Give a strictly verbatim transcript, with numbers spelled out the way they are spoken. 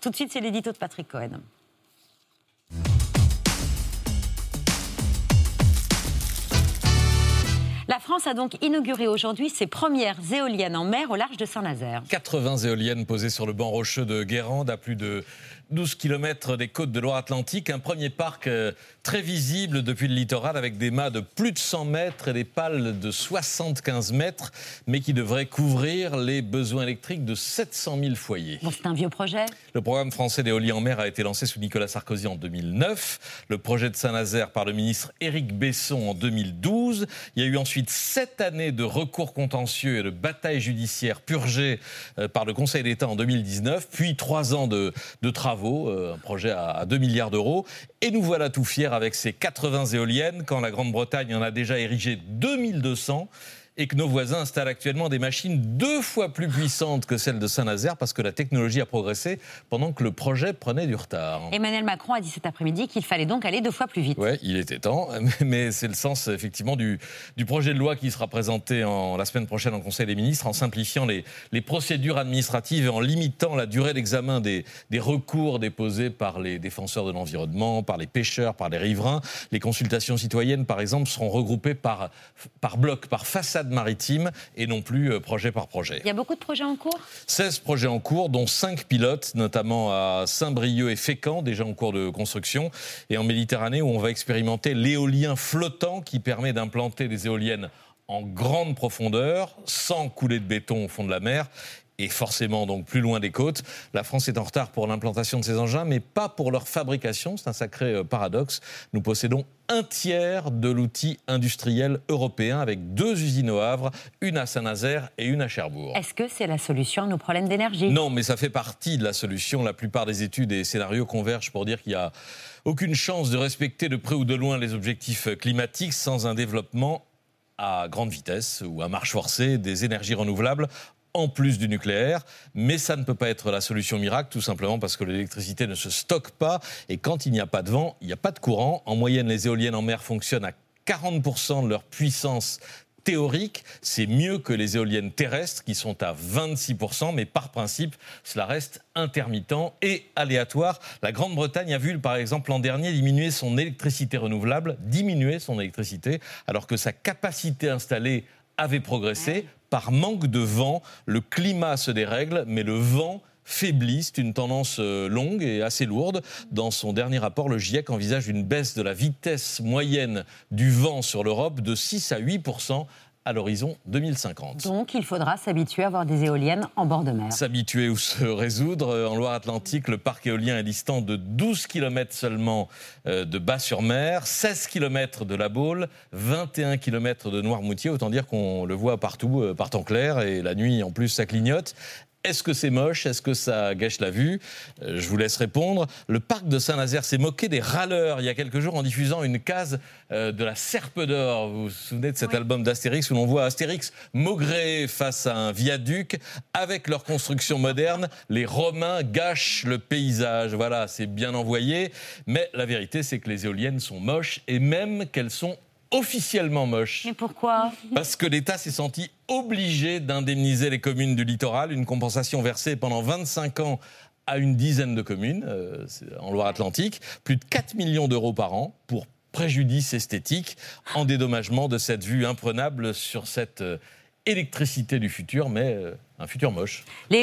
Tout de suite, c'est l'édito de Patrick Cohen. La France a donc inauguré aujourd'hui ses premières éoliennes en mer au large de Saint-Nazaire. quatre-vingts éoliennes posées sur le banc rocheux de Guérande, à plus de douze kilomètres des côtes de Loire-Atlantique. Un premier parc euh, très visible depuis le littoral, avec des mâts de plus de cent mètres et des pales de soixante-quinze mètres, mais qui devrait couvrir les besoins électriques de sept cent mille foyers. Bon, c'est un vieux projet. Le programme français d'éolien en mer a été lancé sous Nicolas Sarkozy en deux mille neuf. Le projet de Saint-Nazaire par le ministre Éric Besson en deux mille douze. Il y a eu ensuite sept années de recours contentieux et de batailles judiciaires purgées euh, par le Conseil d'État en deux mille dix-neuf, puis trois ans de, de travaux. Un projet à deux milliards d'euros. Et nous voilà tout fiers avec ces quatre-vingts éoliennes, quand la Grande-Bretagne en a déjà érigé deux mille deux cents et que nos voisins installent actuellement des machines deux fois plus puissantes que celles de Saint-Nazaire, parce que la technologie a progressé pendant que le projet prenait du retard. Emmanuel Macron a dit cet après-midi qu'il fallait donc aller deux fois plus vite. Oui, il était temps, mais c'est le sens effectivement du, du projet de loi qui sera présenté en, la semaine prochaine en Conseil des ministres, en simplifiant les, les procédures administratives et en limitant la durée d'examen des, des recours déposés par les défenseurs de l'environnement, par les pêcheurs, par les riverains. Les consultations citoyennes, par exemple, seront regroupées par, par bloc, par façade maritime, et non plus projet par projet. Il y a beaucoup de projets en cours ? seize projets en cours, dont cinq pilotes, notamment à Saint-Brieuc et Fécamp, déjà en cours de construction, et en Méditerranée, où on va expérimenter l'éolien flottant qui permet d'implanter des éoliennes en grande profondeur, sans couler de béton au fond de la mer, et forcément donc plus loin des côtes. La France est en retard pour l'implantation de ces engins, mais pas pour leur fabrication. C'est un sacré paradoxe. Nous possédons un tiers de l'outil industriel européen, avec deux usines au Havre, une à Saint-Nazaire et une à Cherbourg. Est-ce que c'est la solution à nos problèmes d'énergie ? Non, mais ça fait partie de la solution. La plupart des études et scénarios convergent pour dire qu'il n'y a aucune chance de respecter de près ou de loin les objectifs climatiques sans un développement à grande vitesse ou à marche forcée des énergies renouvelables, en plus du nucléaire, mais ça ne peut pas être la solution miracle, tout simplement parce que l'électricité ne se stocke pas, et quand il n'y a pas de vent, il n'y a pas de courant. En moyenne, les éoliennes en mer fonctionnent à quarante pour cent de leur puissance théorique. C'est mieux que les éoliennes terrestres qui sont à vingt-six pour cent, mais par principe, cela reste intermittent et aléatoire. La Grande-Bretagne a vu, par exemple, l'an dernier, diminuer son électricité renouvelable, diminuer son électricité, alors que sa capacité installée avait progressé. Par manque de vent, le climat se dérègle, mais le vent faiblit. C'est une tendance longue et assez lourde. Dans son dernier rapport, le GIEC envisage une baisse de la vitesse moyenne du vent sur l'Europe de six à huit pour cent à l'horizon deux mille cinquante. Donc il faudra s'habituer à avoir des éoliennes en bord de mer. S'habituer ou se résoudre. En Loire-Atlantique, le parc éolien est distant de douze kilomètres seulement de Bas-sur-Mer, seize kilomètres de La Baule, vingt et un kilomètres de Noirmoutier. Autant dire qu'on le voit partout, par temps clair, et la nuit en plus ça clignote. Est-ce que c'est moche ? Est-ce que ça gâche la vue ? euh, Je vous laisse répondre. Le parc de Saint-Nazaire s'est moqué des râleurs il y a quelques jours en diffusant une case euh, de la Serpe d'Or. Vous vous souvenez de cet oui. album d'Astérix où l'on voit Astérix maugréer face à un viaduc. Avec leur construction moderne, les Romains gâchent le paysage. Voilà, c'est bien envoyé. Mais la vérité, c'est que les éoliennes sont moches, et même qu'elles sont officiellement moche. Mais pourquoi ? Parce que l'État s'est senti obligé d'indemniser les communes du littoral, une compensation versée pendant vingt-cinq ans à une dizaine de communes euh, en Loire-Atlantique, plus de quatre millions d'euros par an pour préjudice esthétique, en dédommagement de cette vue imprenable sur cette euh, électricité du futur, mais euh, un futur moche. Les